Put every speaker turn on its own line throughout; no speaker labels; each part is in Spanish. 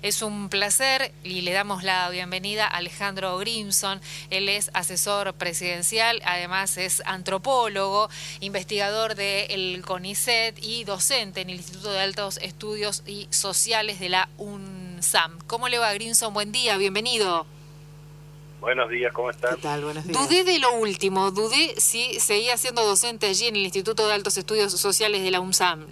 Es un placer y le damos la bienvenida a Alejandro Grimson. Él es asesor presidencial, además es antropólogo, investigador del CONICET y docente en el Instituto de Altos Estudios y Sociales de la UNSAM. ¿Cómo le va, Grimson? Buen día, bienvenido.
Buenos días, ¿cómo estás?
¿Qué tal? Buenos días. Dudé de lo último, dudé si seguía siendo docente allí en el Instituto de Altos Estudios Sociales de la UNSAM.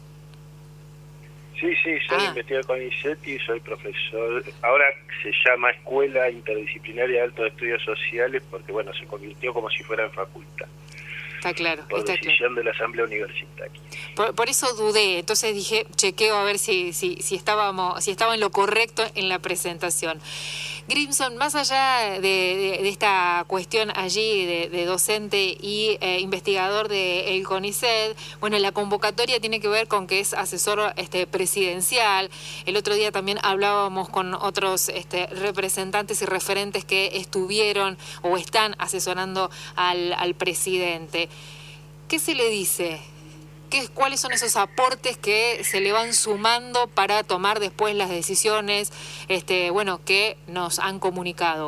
Sí, soy investigador con CONICET y soy profesor. Ahora se llama Escuela Interdisciplinaria de Altos Estudios Sociales porque, bueno, se convirtió como si fuera en facultad.
Está claro.
Por
está
decisión
claro.
de la Asamblea Universitaria.
Por eso dudé, entonces dije, chequeo a ver si estaba en lo correcto en la presentación. Grimson, más allá de esta cuestión allí de docente y investigador del CONICET, bueno, la convocatoria tiene que ver con que es asesor presidencial. El otro día también hablábamos con otros representantes y referentes que estuvieron o están asesorando al presidente. ¿Qué se le dice? ¿Cuáles son esos aportes que se le van sumando para tomar después las decisiones que nos han comunicado?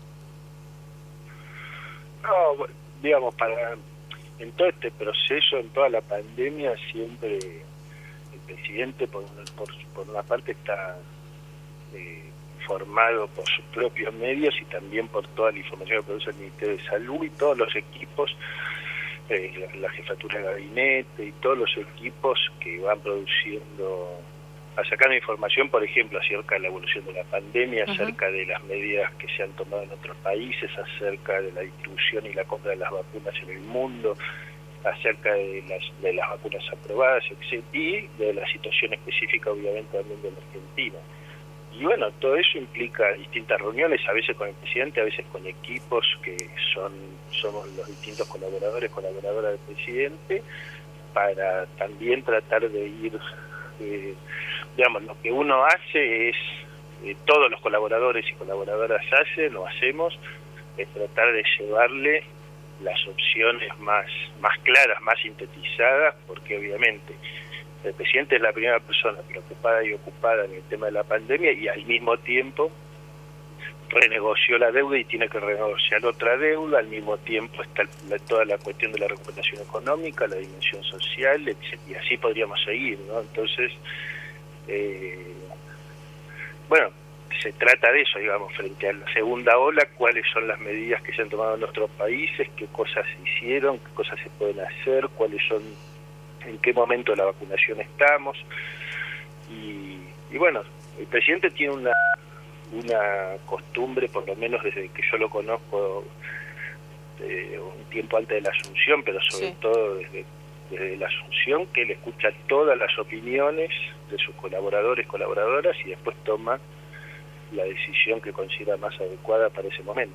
No, digamos, en todo este proceso, en toda la pandemia, siempre el presidente, por una parte, está formado por sus propios medios y también por toda la información que produce el Ministerio de Salud y todos los equipos, la jefatura de gabinete y todos los equipos que van produciendo, sacando información, por ejemplo, acerca de la evolución de la pandemia, acerca de las medidas que se han tomado en otros países, acerca de la distribución y la compra de las vacunas en el mundo, acerca de las vacunas aprobadas, etc., y de la situación específica, obviamente, también de la Argentina. Y bueno, todo eso implica distintas reuniones, a veces con el presidente, a veces con equipos que somos los distintos colaboradoras del presidente, para también tratar de ir, lo que uno hace es, todos los colaboradores y colaboradoras hacemos, es tratar de llevarle las opciones más claras, más sintetizadas, porque obviamente el presidente es la primera persona preocupada y ocupada en el tema de la pandemia y al mismo tiempo renegoció la deuda y tiene que renegociar otra deuda, al mismo tiempo está toda la cuestión de la recuperación económica, la dimensión social, etc. Y así podríamos seguir, ¿no? Entonces, se trata de eso, digamos, frente a la segunda ola, cuáles son las medidas que se han tomado en nuestros países, qué cosas se hicieron, qué cosas se pueden hacer, cuáles son, en qué momento de la vacunación estamos. Y bueno, el presidente tiene una costumbre, por lo menos desde que yo lo conozco, un tiempo antes de la Asunción, pero sobre todo desde la Asunción, que él escucha todas las opiniones de sus colaboradoras y después toma la decisión que considera más adecuada para ese momento.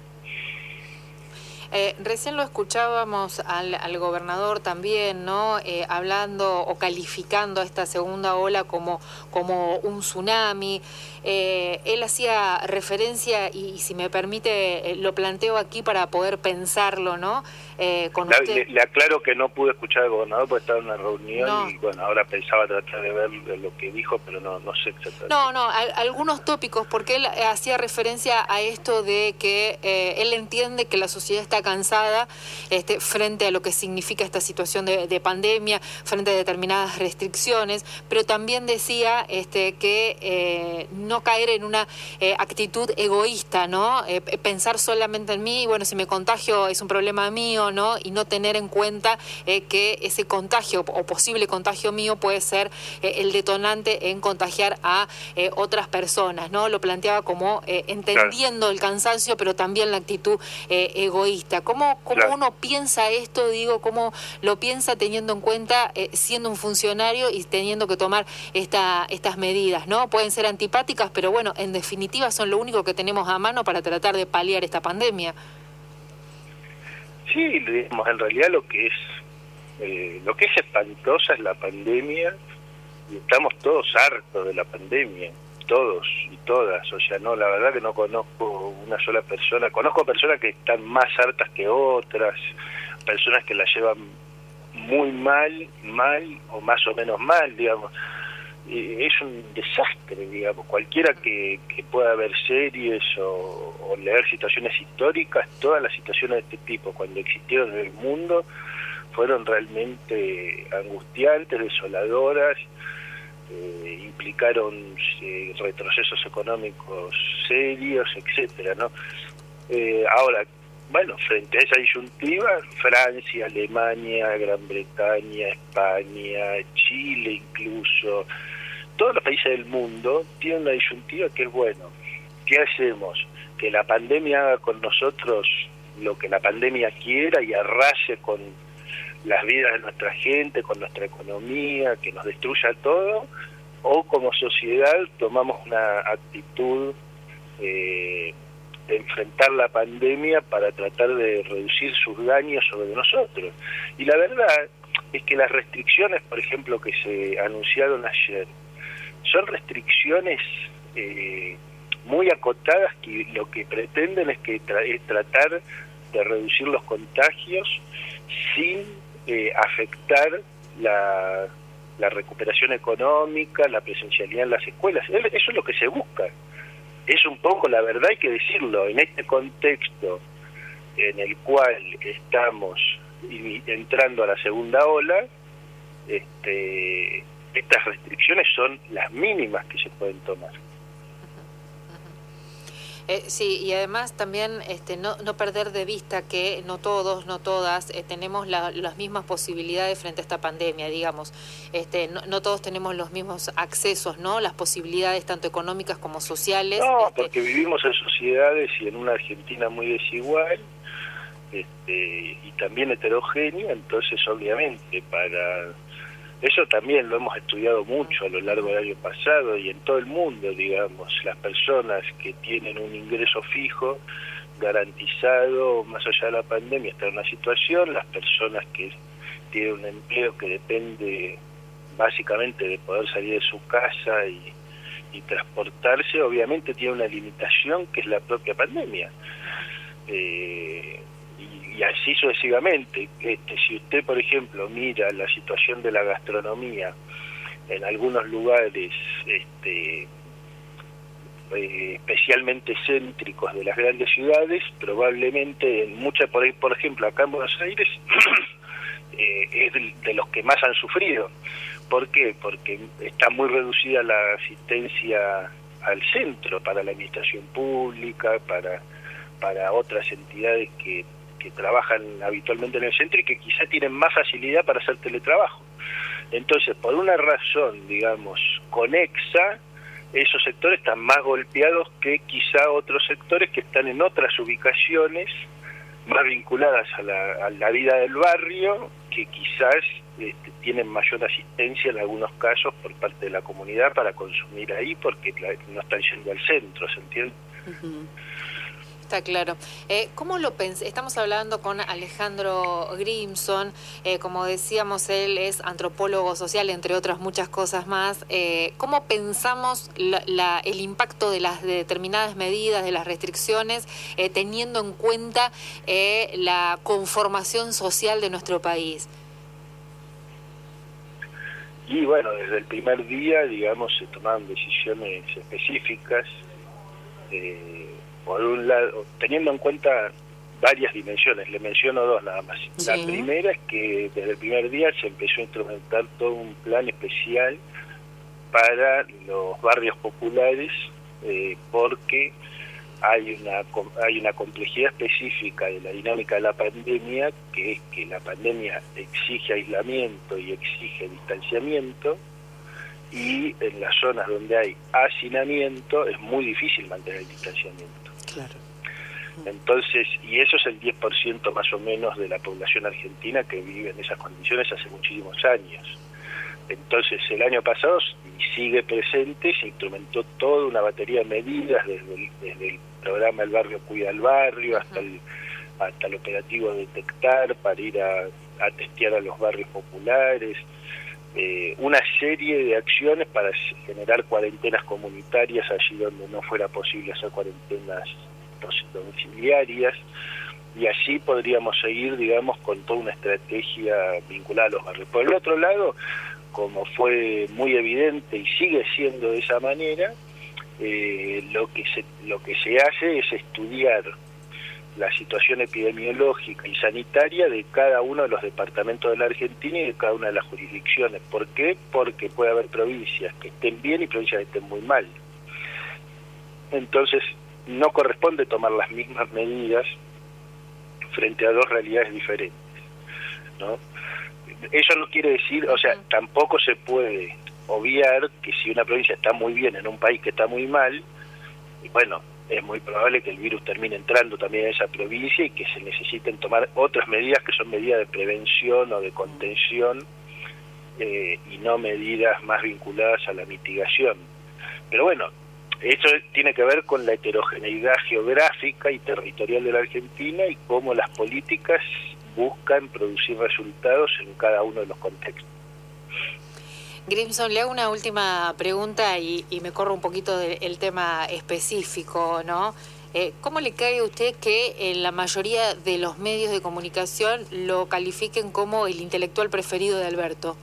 Recién lo escuchábamos al gobernador también, ¿no? Hablando o calificando esta segunda ola como un tsunami. Él hacía referencia, y si me permite, lo planteo aquí para poder pensarlo, ¿no?
Le aclaro que no pude escuchar al gobernador porque estaba en una reunión y bueno, ahora pensaba tratar de ver lo que dijo, pero no sé exactamente.
Algunos tópicos, porque él hacía referencia a esto de que él entiende que la sociedad está cansada frente a lo que significa esta situación de pandemia, frente a determinadas restricciones, pero también decía que no caer en una actitud egoísta, ¿no? Pensar solamente en mí, bueno, si me contagio es un problema mío, ¿no? Y no tener en cuenta que ese contagio o posible contagio mío puede ser el detonante en contagiar a otras personas, ¿no? Lo planteaba como entendiendo el cansancio, pero también la actitud egoísta. ¿Cómo uno piensa esto, cómo lo piensa teniendo en cuenta siendo un funcionario y teniendo que tomar estas medidas, ¿no? Pueden ser antipáticas, pero bueno, en definitiva son lo único que tenemos a mano para tratar de paliar esta pandemia.
Sí, digamos, en realidad lo que es espantosa es la pandemia y estamos todos hartos de la pandemia, todos y todas. O sea, no, la verdad que no conozco una sola persona. Conozco personas que están más hartas que otras, personas que la llevan muy mal o más o menos mal, digamos. es un desastre, digamos. Cualquiera que pueda ver series o leer situaciones históricas, todas las situaciones de este tipo, cuando existieron en el mundo, fueron realmente angustiantes, desoladoras, implicaron retrocesos económicos serios, etcétera, ¿no? Ahora, bueno, frente a esa disyuntiva, Francia, Alemania, Gran Bretaña, España, Chile incluso, todos los países del mundo tienen una disyuntiva que es, bueno, ¿qué hacemos? Que la pandemia haga con nosotros lo que la pandemia quiera y arrase con las vidas de nuestra gente, con nuestra economía, que nos destruya todo, o como sociedad tomamos una actitud de enfrentar la pandemia para tratar de reducir sus daños sobre nosotros. Y la verdad es que las restricciones, por ejemplo, que se anunciaron ayer, son restricciones muy acotadas que lo que pretenden es tratar de reducir los contagios sin afectar la recuperación económica, la presencialidad en las escuelas. Eso es lo que se busca. Es un poco, la verdad hay que decirlo, en este contexto en el cual estamos entrando a la segunda ola, estas restricciones son las mínimas que se pueden tomar.
Sí, y además también no perder de vista que no todos, no todas tenemos las mismas posibilidades frente a esta pandemia, digamos. No todos tenemos los mismos accesos, ¿no? Las posibilidades tanto económicas como sociales.
No, porque vivimos en sociedades y en una Argentina muy desigual y también heterogénea, entonces obviamente eso también lo hemos estudiado mucho a lo largo del año pasado y en todo el mundo, digamos, las personas que tienen un ingreso fijo garantizado más allá de la pandemia están en una situación, las personas que tienen un empleo que depende básicamente de poder salir de su casa y transportarse, obviamente tiene una limitación que es la propia pandemia. Y así sucesivamente. Si usted, por ejemplo, mira la situación de la gastronomía en algunos lugares especialmente céntricos de las grandes ciudades, probablemente en muchas, por ejemplo, acá en Buenos Aires es de los que más han sufrido. ¿Por qué? Porque está muy reducida la asistencia al centro para la administración pública, para otras entidades que trabajan habitualmente en el centro y que quizá tienen más facilidad para hacer teletrabajo. Entonces, por una razón, digamos, conexa, esos sectores están más golpeados que quizá otros sectores que están en otras ubicaciones más vinculadas a la vida del barrio, que quizás tienen mayor asistencia en algunos casos por parte de la comunidad para consumir ahí porque no están yendo al centro, ¿se entiende?
Uh-huh. Está claro. ¿Cómo lo pensé? Estamos hablando con Alejandro Grimson, como decíamos, él es antropólogo social, entre otras muchas cosas más. ¿Cómo pensamos el impacto de las determinadas medidas, de las restricciones, teniendo en cuenta la conformación social de nuestro país?
Y bueno, desde el primer día, digamos, se tomaron decisiones específicas, por un lado, teniendo en cuenta varias dimensiones, le menciono dos nada más. Sí. La primera es que desde el primer día se empezó a instrumentar todo un plan especial para los barrios populares, porque hay una complejidad específica de la dinámica de la pandemia, que es que la pandemia exige aislamiento y exige distanciamiento, y en las zonas donde hay hacinamiento es muy difícil mantener el distanciamiento.
Claro.
Entonces, y eso es el 10% más o menos de la población argentina que vive en esas condiciones hace muchísimos años. Entonces, el año pasado, y sigue presente, se instrumentó toda una batería de medidas, desde el programa El Barrio Cuida al Barrio, hasta el operativo Detectar, para ir a testear a los barrios populares, una serie de acciones para generar cuarentenas comunitarias allí donde no fuera posible hacer cuarentenas domiciliarias, y así podríamos seguir, digamos, con toda una estrategia vinculada a los barrios. Por el otro lado, como fue muy evidente y sigue siendo de esa manera, lo que se hace es estudiar la situación epidemiológica y sanitaria de cada uno de los departamentos de la Argentina y de cada una de las jurisdicciones. ¿Por qué? Porque puede haber provincias que estén bien y provincias que estén muy mal. Entonces, no corresponde tomar las mismas medidas frente a dos realidades diferentes, ¿no? Eso no quiere decir, o sea, tampoco se puede obviar que si una provincia está muy bien en un país que está muy mal, bueno, es muy probable que el virus termine entrando también a esa provincia y que se necesiten tomar otras medidas que son medidas de prevención o de contención y no medidas más vinculadas a la mitigación. Pero bueno, esto tiene que ver con la heterogeneidad geográfica y territorial de la Argentina y cómo las políticas buscan producir resultados en cada uno de los contextos.
Grimson, le hago una última pregunta y me corro un poquito del tema específico, ¿no? ¿Cómo le cae a usted que en la mayoría de los medios de comunicación lo califiquen como el intelectual preferido de Alberto?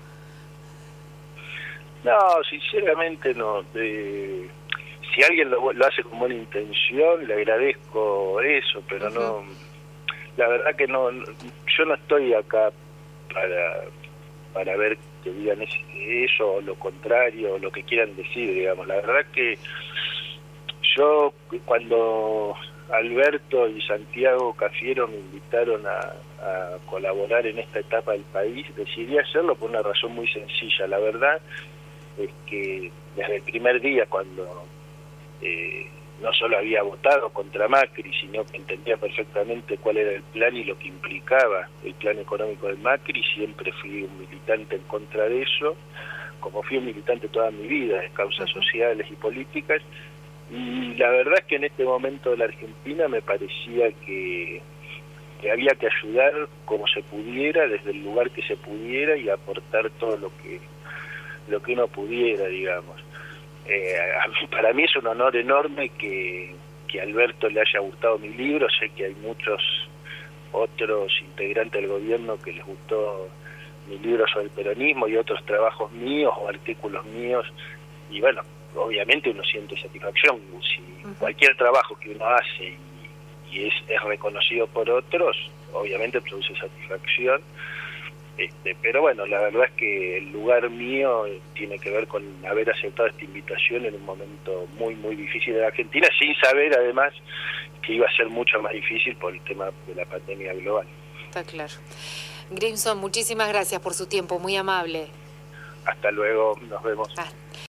No, sinceramente no. Si alguien lo hace con buena intención, le agradezco eso, pero no. La verdad que no. Yo no estoy acá para ver que digan eso o lo contrario o lo que quieran decir, digamos. La verdad que yo, cuando Alberto y Santiago Cafiero me invitaron a colaborar en esta etapa del país, decidí hacerlo por una razón muy sencilla. La verdad es que desde el primer día, cuando no solo había votado contra Macri, sino que entendía perfectamente cuál era el plan y lo que implicaba el plan económico de Macri, siempre fui un militante en contra de eso, como fui un militante toda mi vida de causas sociales y políticas, y la verdad es que en este momento de la Argentina me parecía que había que ayudar como se pudiera, desde el lugar que se pudiera, y aportar todo lo que uno pudiera, digamos. Para mí es un honor enorme que a Alberto le haya gustado mi libro. Sé que hay muchos otros integrantes del gobierno que les gustó mi libro sobre el peronismo y otros trabajos míos o artículos míos, y bueno, obviamente uno siente satisfacción. Si cualquier trabajo que uno hace y es reconocido por otros, obviamente produce satisfacción. Pero bueno, la verdad es que el lugar mío tiene que ver con haber aceptado esta invitación en un momento muy, muy difícil de la Argentina, sin saber además que iba a ser mucho más difícil por el tema de la pandemia global.
Está claro. Grimson, muchísimas gracias por su tiempo, muy amable.
Hasta luego, nos vemos.